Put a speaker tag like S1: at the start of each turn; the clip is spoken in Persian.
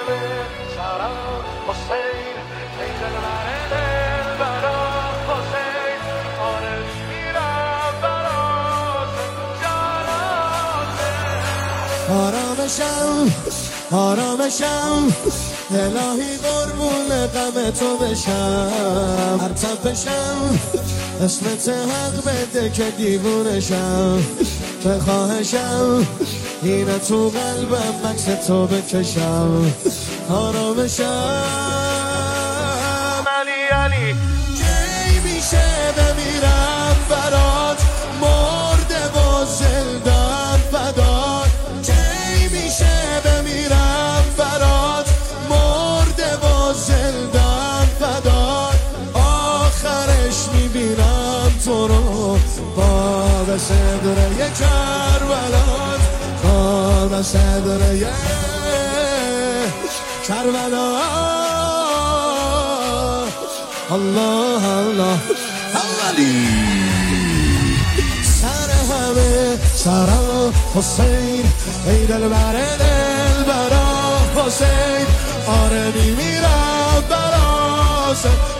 S1: آرامشم آرامشم الهی قربون غم تو بشم، هر تپشم اسمت حق بده که دیوونشم، به خواهشم اینه تو قلبم عکس تو بکشم. آرامشم علی علی کی میشه بمیرم برات، مرده و زندان فدات، کی میشه بمیرم برات، مرده و زندان فدات، آخرش میبینم تو رو باب صدره کربلات، باب صدره کربلا. الله الله علی سر همه سرا حسین، ای دلبر دلبرا حسین، آره میمیرم برا حسین.